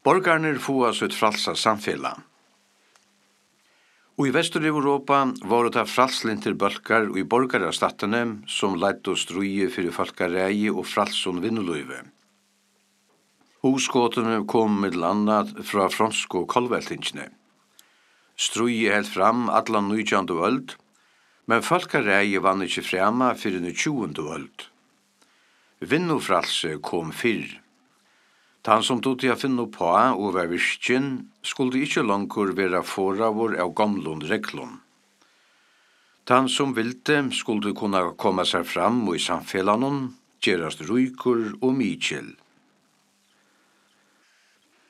Borgarnir få sitt fralsa samfella. Og i Vestur-Europa var det fralslinter bølgar og i borgarastatene som leidde oss struje fyrir folkareie og fralson vinnuløyve. Husgåtene kom middel annat fra fransk og kolveltingene. Struje helt fram alla 19. øld, men folkareie vann ikkje frema fyrir 20. øld. Vinnufralse kom fyrr. Han som tog til å finne på og var virkjen, skulle ikke langkur være foravor av gamlun reglun. Han som ville skulle kunne komme seg fram og i samfellanon, gerast rykur og mykjel.